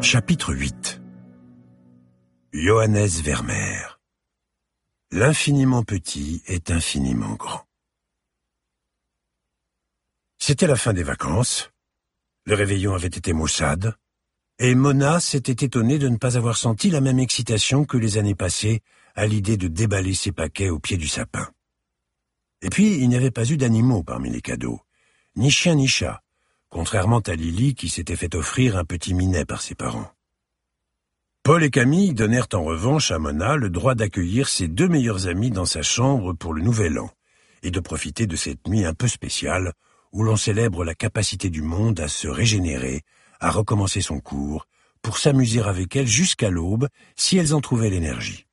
Chapitre 8. Johannes Vermeer. L'infiniment petit est infiniment grand. C'était la fin des vacances, le réveillon avait été maussade, et Mona s'était étonnée de ne pas avoir senti la même excitation que les années passées à l'idée de déballer ses paquets au pied du sapin. Et puis, il n'y avait pas eu d'animaux parmi les cadeaux, ni chien ni chat, contrairement à Lily qui s'était fait offrir un petit minet par ses parents. Paul et Camille donnèrent en revanche à Mona le droit d'accueillir ses deux meilleurs amis dans sa chambre pour le nouvel an, et de profiter de cette nuit un peu spéciale où l'on célèbre la capacité du monde à se régénérer, à recommencer son cours, pour s'amuser avec elles jusqu'à l'aube si elles en trouvaient l'énergie.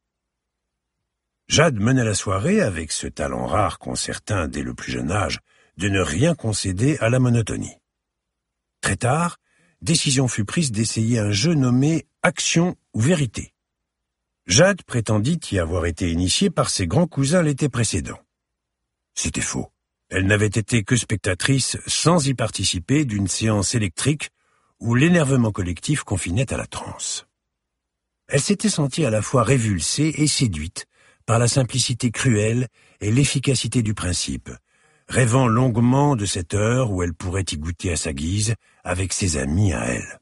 Jade menait la soirée avec ce talent rare qu'ont certains dès le plus jeune âge de ne rien concéder à la monotonie. Très tard, décision fut prise d'essayer un jeu nommé « Action ou vérité ». Jade prétendit y avoir été initiée par ses grands cousins l'été précédent. C'était faux. Elle n'avait été que spectatrice sans y participer d'une séance électrique où l'énervement collectif confinait à la transe. Elle s'était sentie à la fois révulsée et séduite par la simplicité cruelle et l'efficacité du principe, rêvant longuement de cette heure où elle pourrait y goûter à sa guise avec ses amis à elle.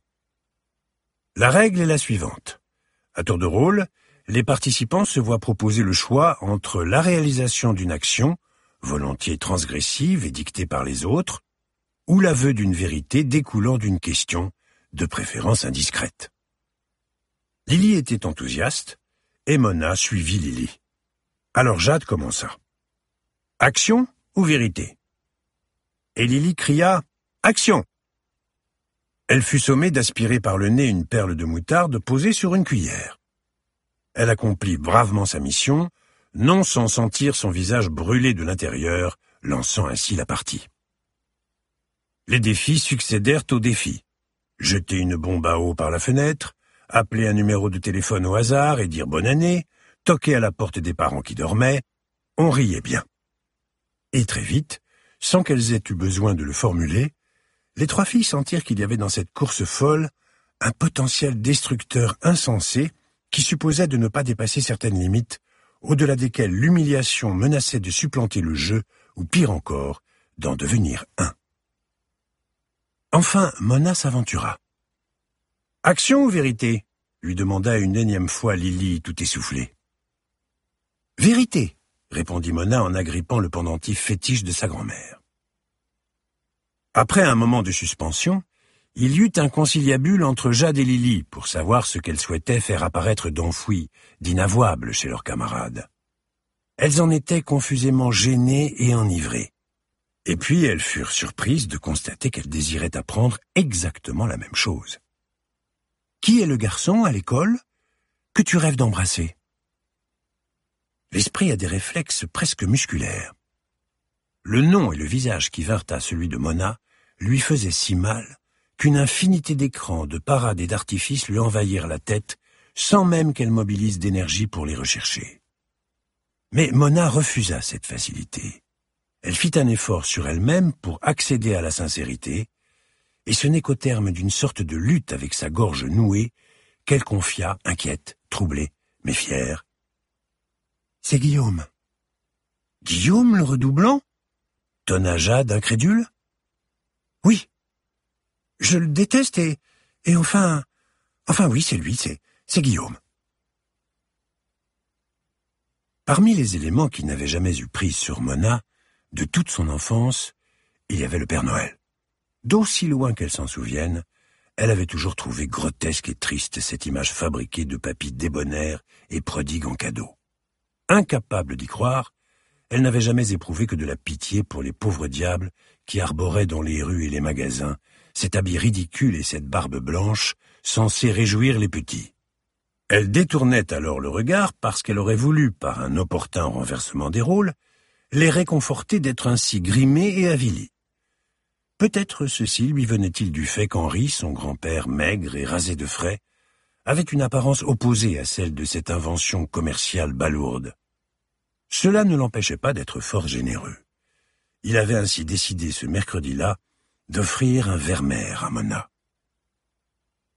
La règle est la suivante. À tour de rôle, les participants se voient proposer le choix entre la réalisation d'une action, volontiers transgressive et dictée par les autres, ou l'aveu d'une vérité découlant d'une question, de préférence indiscrète. Lily était enthousiaste, et Mona suivit Lily. Alors Jade commença. « Action ou vérité ?» Et Lily cria « Action !» Elle fut sommée d'aspirer par le nez une perle de moutarde posée sur une cuillère. Elle accomplit bravement sa mission, non sans sentir son visage brûler de l'intérieur, lançant ainsi la partie. Les défis succédèrent aux défis. Jeter une bombe à eau par la fenêtre, appeler un numéro de téléphone au hasard et dire bonne année, toquer à la porte des parents qui dormaient, on riait bien. Et très vite, sans qu'elles aient eu besoin de le formuler, les trois filles sentirent qu'il y avait dans cette course folle un potentiel destructeur insensé qui supposait de ne pas dépasser certaines limites, au-delà desquelles l'humiliation menaçait de supplanter le jeu, ou pire encore, d'en devenir un. Enfin, Mona s'aventura. « Action ou vérité ?» lui demanda une énième fois Lily tout essoufflée. « Vérité !» répondit Mona en agrippant le pendentif fétiche de sa grand-mère. Après un moment de suspension, il y eut un conciliabule entre Jade et Lily pour savoir ce qu'elles souhaitaient faire apparaître d'enfoui, d'inavouable chez leurs camarades. Elles en étaient confusément gênées et enivrées. Et puis elles furent surprises de constater qu'elles désiraient apprendre exactement la même chose. « Qui est le garçon à l'école que tu rêves d'embrasser ?» L'esprit a des réflexes presque musculaires. Le nom et le visage qui vinrent à celui de Mona lui faisaient si mal qu'une infinité d'écrans, de parades et d'artifices lui envahirent la tête sans même qu'elle mobilise d'énergie pour les rechercher. Mais Mona refusa cette facilité. Elle fit un effort sur elle-même pour accéder à la sincérité, et ce n'est qu'au terme d'une sorte de lutte avec sa gorge nouée qu'elle confia, inquiète, troublée, mais fière. « C'est Guillaume. »« Guillaume, le redoublant ?» tonna Jade, incrédule. « Oui. Je le déteste et enfin oui, c'est lui, c'est Guillaume. » Parmi les éléments qui n'avaient jamais eu prise sur Mona, de toute son enfance, il y avait le Père Noël. D'aussi loin qu'elle s'en souvienne, elle avait toujours trouvé grotesque et triste cette image fabriquée de papy débonnaire et prodigue en cadeaux. Incapable d'y croire, elle n'avait jamais éprouvé que de la pitié pour les pauvres diables qui arboraient dans les rues et les magasins cet habit ridicule et cette barbe blanche censés réjouir les petits. Elle détournait alors le regard parce qu'elle aurait voulu, par un opportun renversement des rôles, les réconforter d'être ainsi grimés et avilis. Peut-être ceci lui venait-il du fait qu'Henri, son grand-père maigre et rasé de frais, avait une apparence opposée à celle de cette invention commerciale balourde. Cela ne l'empêchait pas d'être fort généreux. Il avait ainsi décidé ce mercredi-là d'offrir un Vermeer à Mona.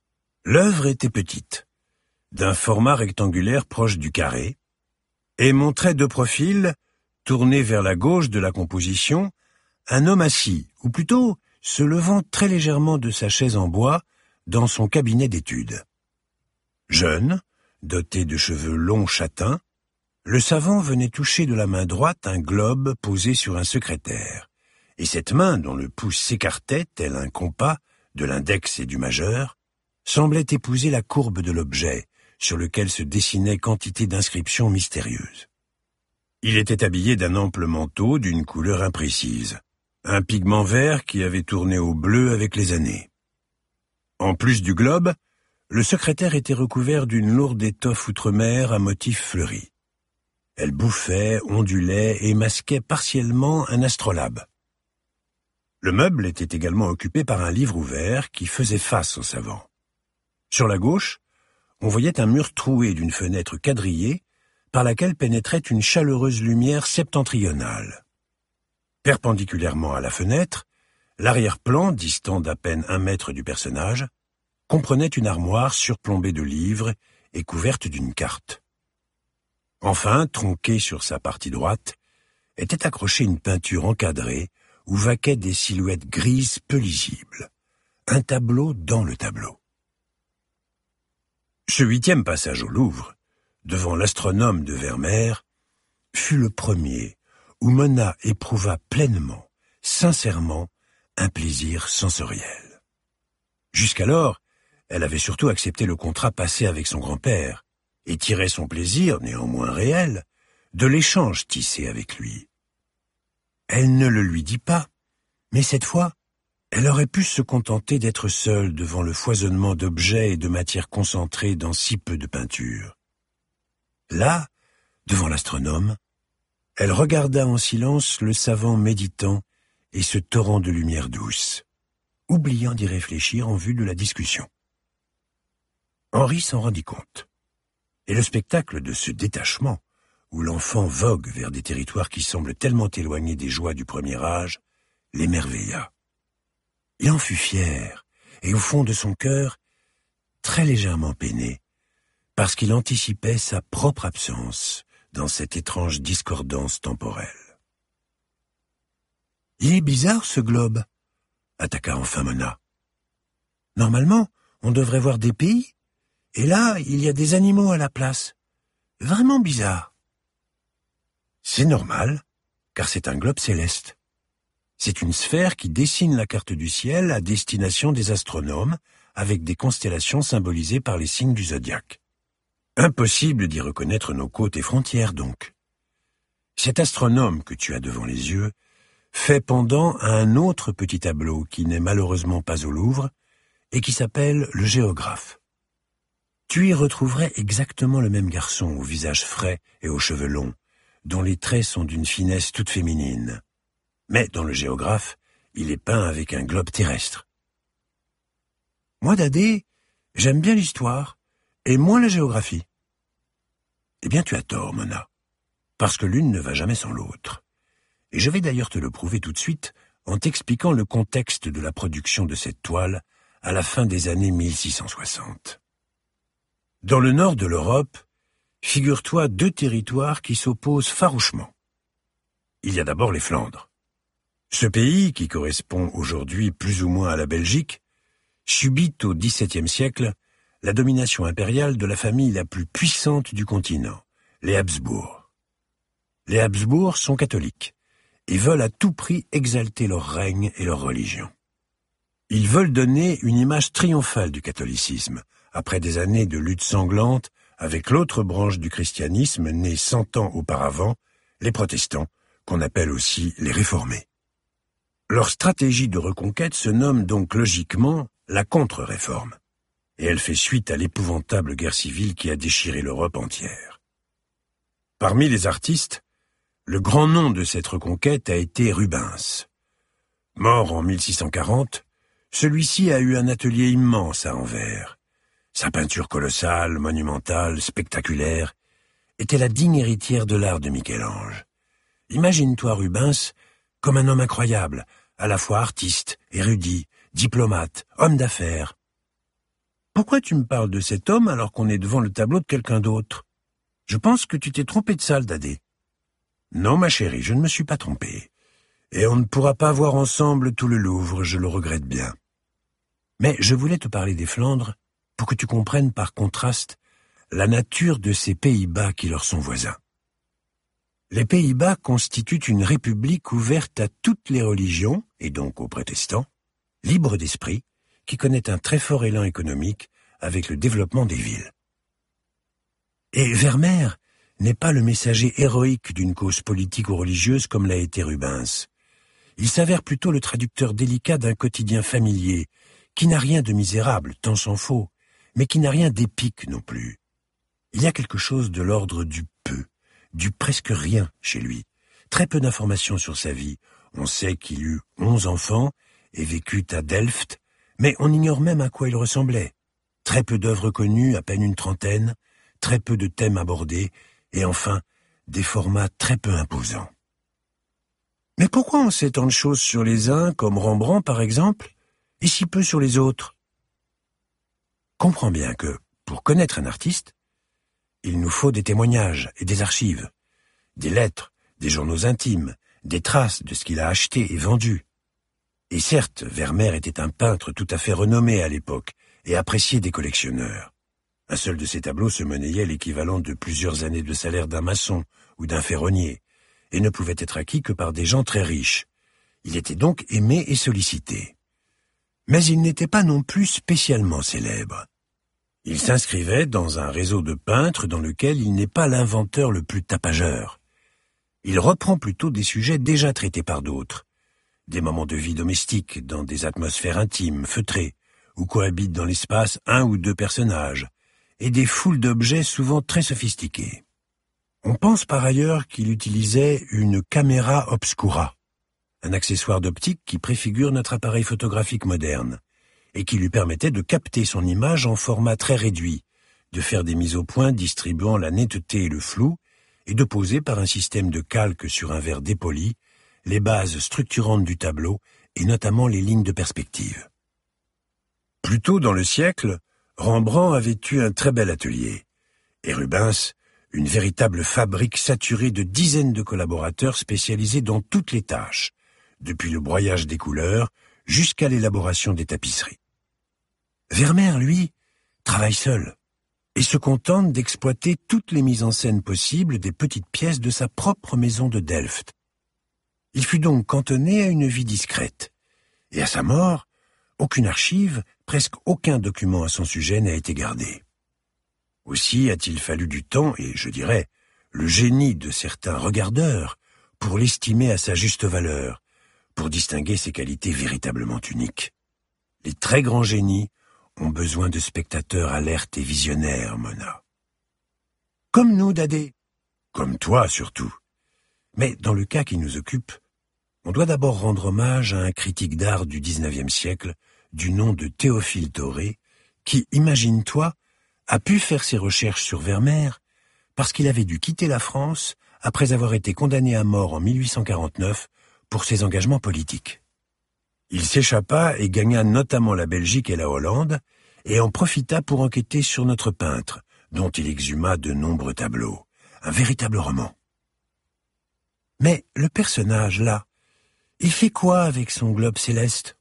L'œuvre était petite, d'un format rectangulaire proche du carré, et montrait de profil, tourné vers la gauche de la composition, un homme assis, ou plutôt se levant très légèrement de sa chaise en bois dans son cabinet d'études. Jeune, doté de cheveux longs châtains, le savant venait toucher de la main droite un globe posé sur un secrétaire, et cette main, dont le pouce s'écartait tel un compas de l'index et du majeur, semblait épouser la courbe de l'objet, sur lequel se dessinaient quantité d'inscriptions mystérieuses. Il était habillé d'un ample manteau d'une couleur imprécise, un pigment vert qui avait tourné au bleu avec les années. En plus du globe, le secrétaire était recouvert d'une lourde étoffe outre-mer à motifs fleuris. Elle bouffait, ondulait et masquait partiellement un astrolabe. Le meuble était également occupé par un livre ouvert qui faisait face au savant. Sur la gauche, on voyait un mur troué d'une fenêtre quadrillée par laquelle pénétrait une chaleureuse lumière septentrionale. Perpendiculairement à la fenêtre, l'arrière-plan, distant d'à peine 1 mètre du personnage, comprenait une armoire surplombée de livres et couverte d'une carte. Enfin, tronquée sur sa partie droite, était accrochée une peinture encadrée où vaquaient des silhouettes grises peu lisibles. Un tableau dans le tableau. Ce 8e passage au Louvre, devant l'astronome de Vermeer, fut le premier où Mona éprouva pleinement, sincèrement, un plaisir sensoriel. Jusqu'alors, elle avait surtout accepté le contrat passé avec son grand-père et tirait son plaisir, néanmoins réel, de l'échange tissé avec lui. Elle ne le lui dit pas, mais cette fois, elle aurait pu se contenter d'être seule devant le foisonnement d'objets et de matières concentrées dans si peu de peinture. Là, devant l'astronome, elle regarda en silence le savant méditant et ce torrent de lumière douce, oubliant d'y réfléchir en vue de la discussion. Henri s'en rendit compte, et le spectacle de ce détachement, où l'enfant vogue vers des territoires qui semblent tellement éloignés des joies du premier âge, l'émerveilla. Il en fut fier, et au fond de son cœur, très légèrement peiné, parce qu'il anticipait sa propre absence dans cette étrange discordance temporelle. « Il est bizarre, ce globe, » attaqua enfin Mona. « Normalement, on devrait voir des pays, et là, il y a des animaux à la place. Vraiment bizarre. » C'est normal, car c'est un globe céleste. C'est une sphère qui dessine la carte du ciel à destination des astronomes, avec des constellations symbolisées par les signes du zodiaque. Impossible d'y reconnaître nos côtes et frontières, donc. Cet astronome que tu as devant les yeux fait pendant à un autre petit tableau qui n'est malheureusement pas au Louvre et qui s'appelle le géographe. Tu y retrouverais exactement le même garçon au visage frais et aux cheveux longs, dont les traits sont d'une finesse toute féminine. Mais dans le géographe, il est peint avec un globe terrestre. Moi, Dadé, j'aime bien l'histoire, et moins la géographie. Eh bien, tu as tort, Mona, parce que l'une ne va jamais sans l'autre. Et je vais d'ailleurs te le prouver tout de suite en t'expliquant le contexte de la production de cette toile à la fin des années 1660. Dans le nord de l'Europe, figure-toi 2 territoires qui s'opposent farouchement. Il y a d'abord les Flandres. Ce pays, qui correspond aujourd'hui plus ou moins à la Belgique, subit au XVIIe siècle la domination impériale de la famille la plus puissante du continent, les Habsbourg. Les Habsbourg sont catholiques et veulent à tout prix exalter leur règne et leur religion. Ils veulent donner une image triomphale du catholicisme, après des années de lutte sanglante avec l'autre branche du christianisme née 100 ans auparavant, les protestants, qu'on appelle aussi les réformés. Leur stratégie de reconquête se nomme donc logiquement la contre-réforme, et elle fait suite à l'épouvantable guerre civile qui a déchiré l'Europe entière. Parmi les artistes, le grand nom de cette reconquête a été Rubens. Mort en 1640, celui-ci a eu un atelier immense à Anvers. Sa peinture colossale, monumentale, spectaculaire, était la digne héritière de l'art de Michel-Ange. Imagine-toi Rubens comme un homme incroyable, à la fois artiste, érudit, diplomate, homme d'affaires. Pourquoi tu me parles de cet homme alors qu'on est devant le tableau de quelqu'un d'autre? Je pense que tu t'es trompé de salle, Dadé. Non, ma chérie, je ne me suis pas trompé. Et on ne pourra pas voir ensemble tout le Louvre, je le regrette bien. Mais je voulais te parler des Flandres pour que tu comprennes par contraste la nature de ces Pays-Bas qui leur sont voisins. Les Pays-Bas constituent une république ouverte à toutes les religions, et donc aux protestants, libre d'esprit, qui connaît un très fort élan économique avec le développement des villes. Et Vermeer n'est pas le messager héroïque d'une cause politique ou religieuse comme l'a été Rubens. Il s'avère plutôt le traducteur délicat d'un quotidien familier, qui n'a rien de misérable, tant s'en faut, mais qui n'a rien d'épique non plus. Il y a quelque chose de l'ordre du peu, du presque rien chez lui. Très peu d'informations sur sa vie. On sait qu'il eut 11 enfants et vécut à Delft, mais on ignore même à quoi il ressemblait. Très peu d'œuvres connues, à peine une trentaine, très peu de thèmes abordés, et enfin, des formats très peu imposants. Mais pourquoi on sait tant de choses sur les uns, comme Rembrandt par exemple, et si peu sur les autres? Comprends bien que, pour connaître un artiste, il nous faut des témoignages et des archives, des lettres, des journaux intimes, des traces de ce qu'il a acheté et vendu. Et certes, Vermeer était un peintre tout à fait renommé à l'époque et apprécié des collectionneurs. Un seul de ses tableaux se monnayait l'équivalent de plusieurs années de salaire d'un maçon ou d'un ferronnier, et ne pouvait être acquis que par des gens très riches. Il était donc aimé et sollicité. Mais il n'était pas non plus spécialement célèbre. Il s'inscrivait dans un réseau de peintres dans lequel il n'est pas l'inventeur le plus tapageur. Il reprend plutôt des sujets déjà traités par d'autres, des moments de vie domestique dans des atmosphères intimes, feutrées, où cohabitent dans l'espace un ou deux personnages, et des foules d'objets souvent très sophistiqués. On pense par ailleurs qu'il utilisait une caméra obscura, un accessoire d'optique qui préfigure notre appareil photographique moderne, et qui lui permettait de capter son image en format très réduit, de faire des mises au point distribuant la netteté et le flou, et de poser par un système de calque sur un verre dépoli les bases structurantes du tableau et notamment les lignes de perspective. Plus tôt dans le siècle, Rembrandt avait eu un très bel atelier, et Rubens, une véritable fabrique saturée de dizaines de collaborateurs spécialisés dans toutes les tâches, depuis le broyage des couleurs jusqu'à l'élaboration des tapisseries. Vermeer, lui, travaille seul et se contente d'exploiter toutes les mises en scène possibles des petites pièces de sa propre maison de Delft. Il fut donc cantonné à une vie discrète, et à sa mort, aucune archive, presque aucun document à son sujet n'a été gardé. Aussi a-t-il fallu du temps et, je dirais, le génie de certains regardeurs pour l'estimer à sa juste valeur, pour distinguer ses qualités véritablement uniques. Les très grands génies ont besoin de spectateurs alertes et visionnaires, Mona. Comme nous, Dadé. Comme toi, surtout. Mais dans le cas qui nous occupe, on doit d'abord rendre hommage à un critique d'art du XIXe siècle, du nom de Théophile Thoré, qui, imagine-toi, a pu faire ses recherches sur Vermeer parce qu'il avait dû quitter la France après avoir été condamné à mort en 1849 pour ses engagements politiques. Il s'échappa et gagna notamment la Belgique et la Hollande, et en profita pour enquêter sur notre peintre, dont il exhuma de nombreux tableaux. Un véritable roman. Mais le personnage, là, il fait quoi avec son globe céleste?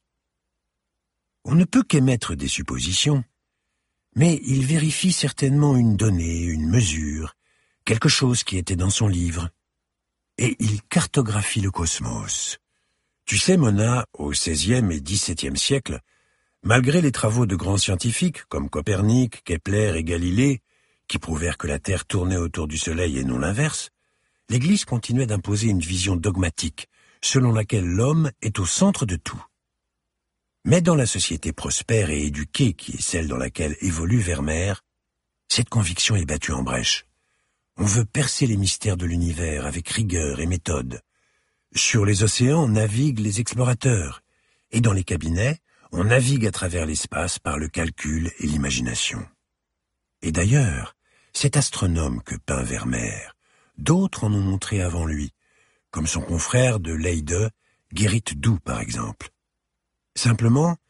On ne peut qu'émettre des suppositions, mais il vérifie certainement une donnée, une mesure, quelque chose qui était dans son livre. Et il cartographie le cosmos. Tu sais, Mona, au XVIe et XVIIe siècle, malgré les travaux de grands scientifiques comme Copernic, Kepler et Galilée, qui prouvèrent que la Terre tournait autour du Soleil et non l'inverse, l'Église continuait d'imposer une vision dogmatique, selon laquelle l'homme est au centre de tout. Mais dans la société prospère et éduquée qui est celle dans laquelle évolue Vermeer, cette conviction est battue en brèche. On veut percer les mystères de l'univers avec rigueur et méthode. Sur les océans naviguent les explorateurs, et dans les cabinets, on navigue à travers l'espace par le calcul et l'imagination. Et d'ailleurs, cet astronome que peint Vermeer, d'autres en ont montré avant lui, comme son confrère de Leyde, Gerrit Dou par exemple. Simplement,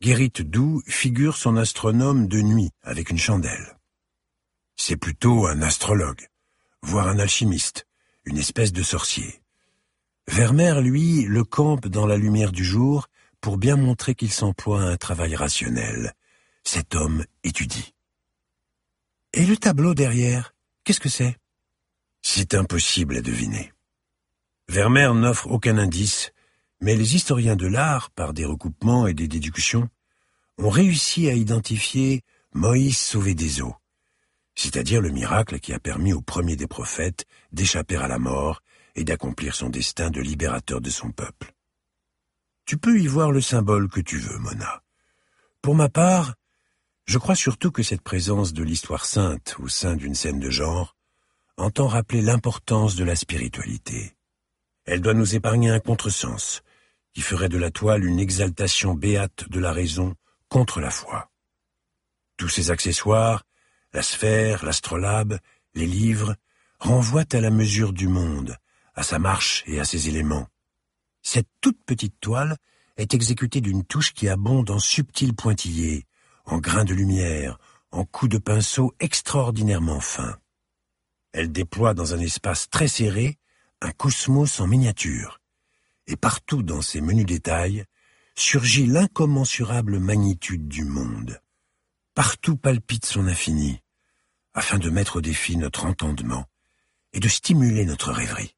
Guérit-Doux figure son astronome de nuit avec une chandelle. C'est plutôt un astrologue, voire un alchimiste, une espèce de sorcier. Vermeer, lui, le campe dans la lumière du jour pour bien montrer qu'il s'emploie à un travail rationnel. Cet homme étudie. Et le tableau derrière, qu'est-ce que c'est? C'est impossible à deviner. Vermeer n'offre aucun indice, mais les historiens de l'art, par des recoupements et des déductions, ont réussi à identifier Moïse sauvé des eaux, c'est-à-dire le miracle qui a permis au premier des prophètes d'échapper à la mort et d'accomplir son destin de libérateur de son peuple. Tu peux y voir le symbole que tu veux, Mona. Pour ma part, je crois surtout que cette présence de l'histoire sainte au sein d'une scène de genre entend rappeler l'importance de la spiritualité. Elle doit nous épargner un contresens qui ferait de la toile une exaltation béate de la raison contre la foi. Tous ces accessoires, la sphère, l'astrolabe, les livres, renvoient à la mesure du monde, à sa marche et à ses éléments. Cette toute petite toile est exécutée d'une touche qui abonde en subtils pointillés, en grains de lumière, en coups de pinceau extraordinairement fins. Elle déploie dans un espace très serré un cosmos en miniature, et partout dans ces menus détails surgit l'incommensurable magnitude du monde. Partout palpite son infini, afin de mettre au défi notre entendement et de stimuler notre rêverie.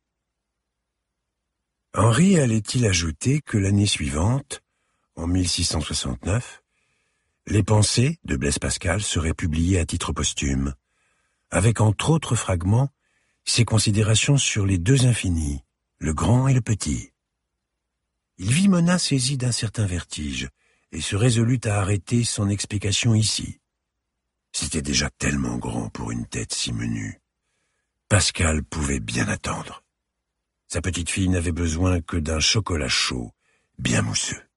Henri allait-il ajouter que l'année suivante, en 1669, les Pensées de Blaise Pascal seraient publiées à titre posthume, avec entre autres fragments ses considérations sur les deux infinis, le grand et le petit. Il vit Mona saisie d'un certain vertige et se résolut à arrêter son explication ici. C'était déjà tellement grand pour une tête si menue. Pascal pouvait bien attendre. Sa petite fille n'avait besoin que d'un chocolat chaud, bien mousseux.